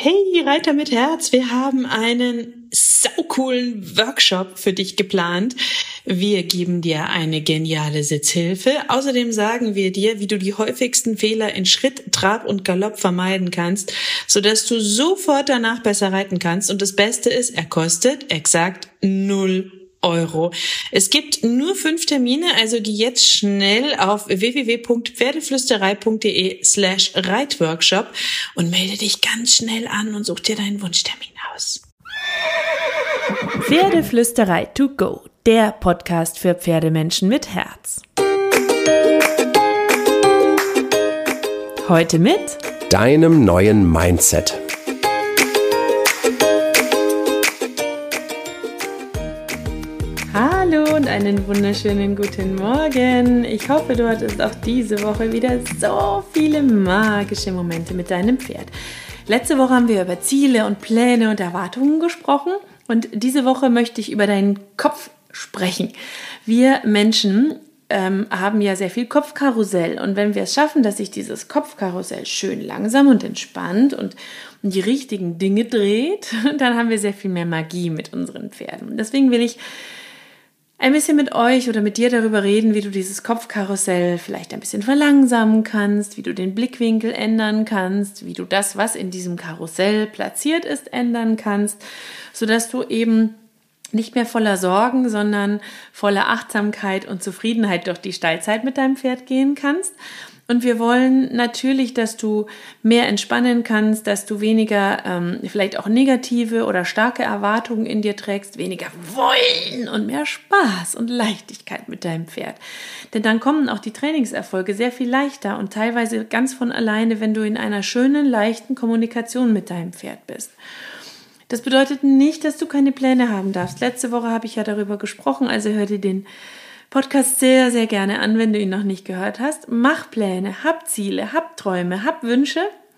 Hey Reiter mit Herz, wir haben einen saucoolen Workshop für dich geplant. Wir geben dir eine geniale Sitzhilfe. Außerdem sagen wir dir, wie du die häufigsten Fehler in Schritt, Trab und Galopp vermeiden kannst, sodass du sofort danach besser reiten kannst. Und das Beste ist, er kostet exakt 0 Euro. Es gibt nur 5 Termine, also geh jetzt schnell auf www.pferdeflüsterei.de/Reitworkshop und melde dich ganz schnell an und such dir deinen Wunschtermin aus. Pferdeflüsterei to go, der Podcast für Pferdemenschen mit Herz. Heute mit deinem neuen Mindset. Hallo und einen wunderschönen guten Morgen. Ich hoffe, du hattest auch diese Woche wieder so viele magische Momente mit deinem Pferd. Letzte Woche haben wir über Ziele und Pläne und Erwartungen gesprochen und diese Woche möchte ich über deinen Kopf sprechen. Wir Menschen haben ja sehr viel Kopfkarussell und wenn wir es schaffen, dass sich dieses Kopfkarussell schön langsam und entspannt und die richtigen Dinge dreht, dann haben wir sehr viel mehr Magie mit unseren Pferden. Und deswegen will ich ein bisschen mit euch oder mit dir darüber reden, wie du dieses Kopfkarussell vielleicht ein bisschen verlangsamen kannst, wie du den Blickwinkel ändern kannst, wie du das, was in diesem Karussell platziert ist, ändern kannst, sodass du eben nicht mehr voller Sorgen, sondern voller Achtsamkeit und Zufriedenheit durch die Stallzeit mit deinem Pferd gehen kannst. Und wir wollen natürlich, dass du mehr entspannen kannst, dass du weniger vielleicht auch negative oder starke Erwartungen in dir trägst, weniger Wollen und mehr Spaß und Leichtigkeit mit deinem Pferd. Denn dann kommen auch die Trainingserfolge sehr viel leichter und teilweise ganz von alleine, wenn du in einer schönen, leichten Kommunikation mit deinem Pferd bist. Das bedeutet nicht, dass du keine Pläne haben darfst. Letzte Woche habe ich ja darüber gesprochen, also hör dir den Podcast sehr, sehr gerne an, wenn du ihn noch nicht gehört hast. Mach Pläne, hab Ziele, hab Träume, hab Wünsche,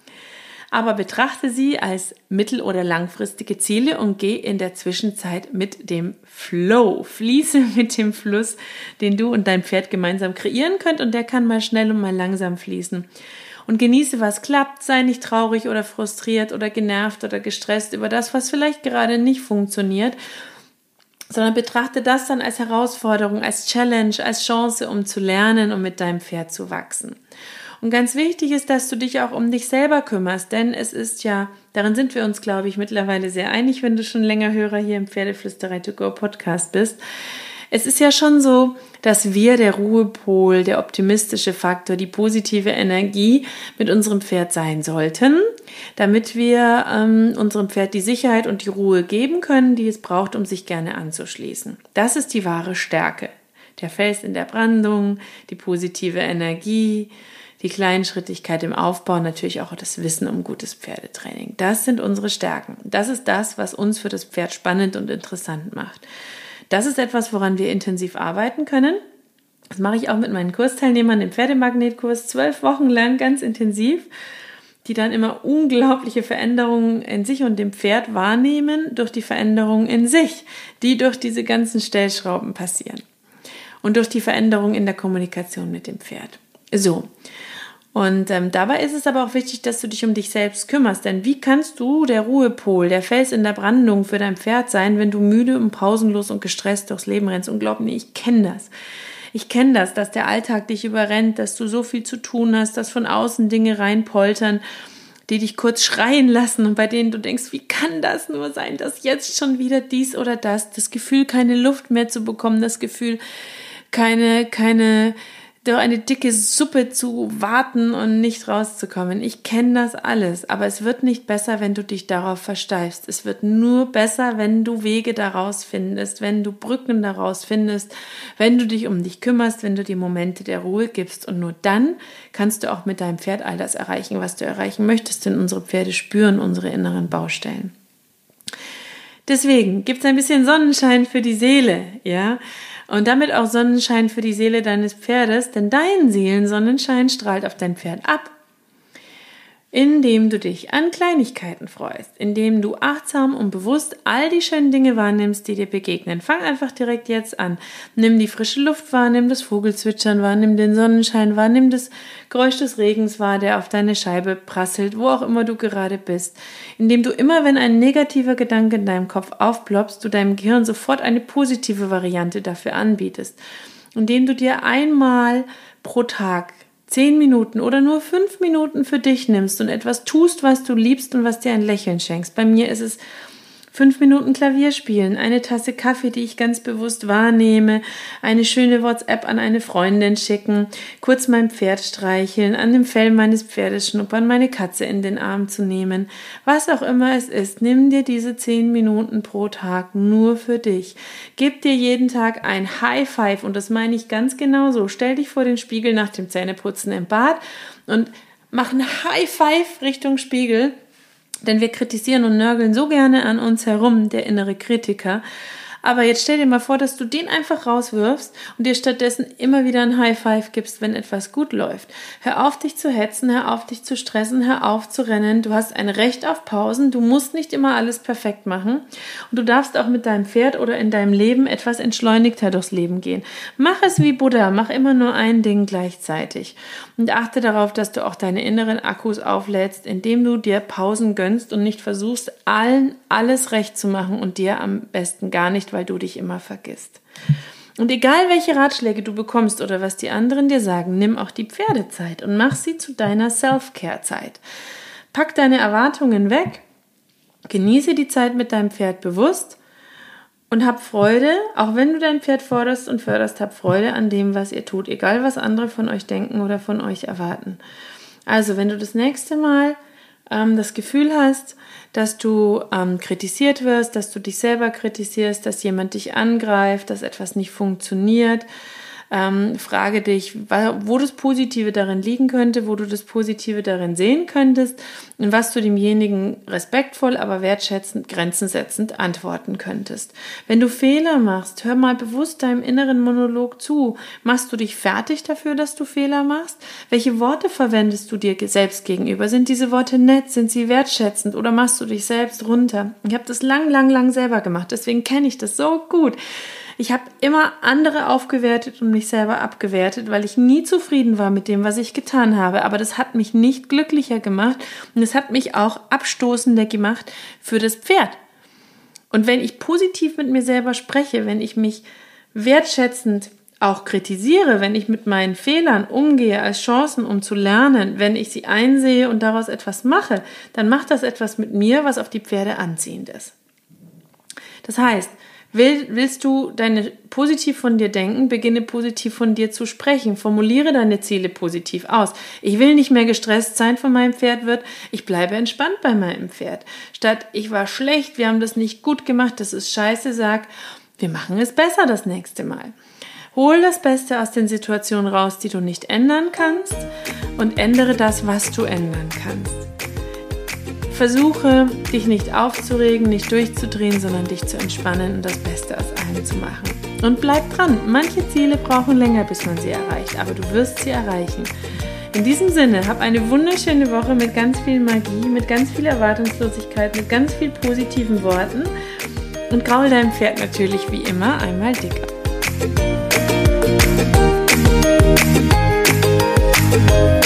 aber betrachte sie als mittel- oder langfristige Ziele und geh in der Zwischenzeit mit dem Flow. Fließe mit dem Fluss, den du und dein Pferd gemeinsam kreieren könnt und der kann mal schnell und mal langsam fließen. Und genieße, was klappt, sei nicht traurig oder frustriert oder genervt oder gestresst über das, was vielleicht gerade nicht funktioniert, sondern betrachte das dann als Herausforderung, als Challenge, als Chance, um zu lernen und mit deinem Pferd zu wachsen. Und ganz wichtig ist, dass du dich auch um dich selber kümmerst, denn es ist ja, darin sind wir uns, glaube ich, mittlerweile sehr einig, wenn du schon länger Hörer hier im Pferdeflüsterei to go Podcast bist. Es ist ja schon so, dass wir der Ruhepol, der optimistische Faktor, die positive Energie mit unserem Pferd sein sollten, damit wir unserem Pferd die Sicherheit und die Ruhe geben können, die es braucht, um sich gerne anzuschließen. Das ist die wahre Stärke. Der Fels in der Brandung, die positive Energie, die Kleinschrittigkeit im Aufbau, natürlich auch das Wissen um gutes Pferdetraining. Das sind unsere Stärken. Das ist das, was uns für das Pferd spannend und interessant macht. Das ist etwas, woran wir intensiv arbeiten können. Das mache ich auch mit meinen Kursteilnehmern im Pferdemagnetkurs 12 Wochen lang ganz intensiv, die dann immer unglaubliche Veränderungen in sich und dem Pferd wahrnehmen durch die Veränderungen in sich, die durch diese ganzen Stellschrauben passieren und durch die Veränderungen in der Kommunikation mit dem Pferd. So. Und dabei ist es aber auch wichtig, dass du dich um dich selbst kümmerst, denn wie kannst du der Ruhepol, der Fels in der Brandung für dein Pferd sein, wenn du müde und pausenlos und gestresst durchs Leben rennst? Und glaub mir, ich kenne das. Ich kenne das, dass der Alltag dich überrennt, dass du so viel zu tun hast, dass von außen Dinge reinpoltern, die dich kurz schreien lassen und bei denen du denkst, wie kann das nur sein, dass jetzt schon wieder dies oder das Gefühl, keine Luft mehr zu bekommen, das Gefühl, durch eine dicke Suppe zu warten und nicht rauszukommen. Ich kenne das alles, aber es wird nicht besser, wenn du dich darauf versteifst. Es wird nur besser, wenn du Wege daraus findest, wenn du Brücken daraus findest, wenn du dich um dich kümmerst, wenn du dir Momente der Ruhe gibst. Und nur dann kannst du auch mit deinem Pferd all das erreichen, was du erreichen möchtest, denn unsere Pferde spüren unsere inneren Baustellen. Deswegen gibt es ein bisschen Sonnenschein für die Seele, ja, und damit auch Sonnenschein für die Seele deines Pferdes, denn dein Seelensonnenschein strahlt auf dein Pferd ab. indem du dich an Kleinigkeiten freust, indem du achtsam und bewusst all die schönen Dinge wahrnimmst, die dir begegnen. Fang einfach direkt jetzt an. Nimm die frische Luft wahr, nimm das Vogelzwitschern wahr, nimm den Sonnenschein wahr, nimm das Geräusch des Regens wahr, der auf deine Scheibe prasselt, wo auch immer du gerade bist. Indem du immer, wenn ein negativer Gedanke in deinem Kopf aufploppst, du deinem Gehirn sofort eine positive Variante dafür anbietest. Indem du dir einmal pro Tag 10 Minuten oder nur 5 Minuten für dich nimmst und etwas tust, was du liebst und was dir ein Lächeln schenkst. Bei mir ist es 5 Minuten Klavier spielen, eine Tasse Kaffee, die ich ganz bewusst wahrnehme, eine schöne WhatsApp an eine Freundin schicken, kurz mein Pferd streicheln, an dem Fell meines Pferdes schnuppern, meine Katze in den Arm zu nehmen. Was auch immer es ist, nimm dir diese 10 Minuten pro Tag nur für dich. Gib dir jeden Tag ein High Five und das meine ich ganz genau so. Stell dich vor den Spiegel nach dem Zähneputzen im Bad und mach ein High Five Richtung Spiegel. Denn wir kritisieren und nörgeln so gerne an uns herum, der innere Kritiker. Aber jetzt stell dir mal vor, dass du den einfach rauswirfst und dir stattdessen immer wieder ein High Five gibst, wenn etwas gut läuft. Hör auf, dich zu hetzen, hör auf, dich zu stressen, hör auf zu rennen. Du hast ein Recht auf Pausen, du musst nicht immer alles perfekt machen. Und du darfst auch mit deinem Pferd oder in deinem Leben etwas entschleunigter durchs Leben gehen. Mach es wie Buddha, mach immer nur ein Ding gleichzeitig. Und achte darauf, dass du auch deine inneren Akkus auflädst, indem du dir Pausen gönnst und nicht versuchst, allen alles recht zu machen und dir am besten gar nicht, weil du dich immer vergisst. Und egal, welche Ratschläge du bekommst oder was die anderen dir sagen, nimm auch die Pferdezeit und mach sie zu deiner Self-Care-Zeit. Pack deine Erwartungen weg, genieße die Zeit mit deinem Pferd bewusst und hab Freude, auch wenn du dein Pferd forderst und förderst, hab Freude an dem, was ihr tut, egal was andere von euch denken oder von euch erwarten. Also, wenn du das nächste Mal das Gefühl hast, dass du kritisiert wirst, dass du dich selber kritisierst, dass jemand dich angreift, dass etwas nicht funktioniert, frage dich, wo das Positive darin liegen könnte, wo du das Positive darin sehen könntest und was du demjenigen respektvoll, aber wertschätzend, grenzensetzend antworten könntest. Wenn du Fehler machst, hör mal bewusst deinem inneren Monolog zu. Machst du dich fertig dafür, dass du Fehler machst? Welche Worte verwendest du dir selbst gegenüber? Sind diese Worte nett? Sind sie wertschätzend? Oder machst du dich selbst runter? Ich habe das lang selber gemacht, deswegen kenne ich das so gut. Ich habe immer andere aufgewertet und mich selber abgewertet, weil ich nie zufrieden war mit dem, was ich getan habe. Aber das hat mich nicht glücklicher gemacht und es hat mich auch abstoßender gemacht für das Pferd. Und wenn ich positiv mit mir selber spreche, wenn ich mich wertschätzend auch kritisiere, wenn ich mit meinen Fehlern umgehe als Chancen, um zu lernen, wenn ich sie einsehe und daraus etwas mache, dann macht das etwas mit mir, was auf die Pferde anziehend ist. Das heißt, willst du positiv von dir denken, beginne positiv von dir zu sprechen, formuliere deine Ziele positiv aus. Ich will nicht mehr gestresst sein von meinem Pferd wird, ich bleibe entspannt bei meinem Pferd. Statt ich war schlecht, wir haben das nicht gut gemacht, das ist scheiße, sag, wir machen es besser das nächste Mal. Hol das Beste aus den Situationen raus, die du nicht ändern kannst und ändere das, was du ändern kannst. Versuche, dich nicht aufzuregen, nicht durchzudrehen, sondern dich zu entspannen und das Beste aus allem zu machen. Und bleib dran. Manche Ziele brauchen länger, bis man sie erreicht, aber du wirst sie erreichen. In diesem Sinne, hab eine wunderschöne Woche mit ganz viel Magie, mit ganz viel Erwartungslosigkeit, mit ganz viel positiven Worten und kraul deinem Pferd natürlich wie immer einmal dicker.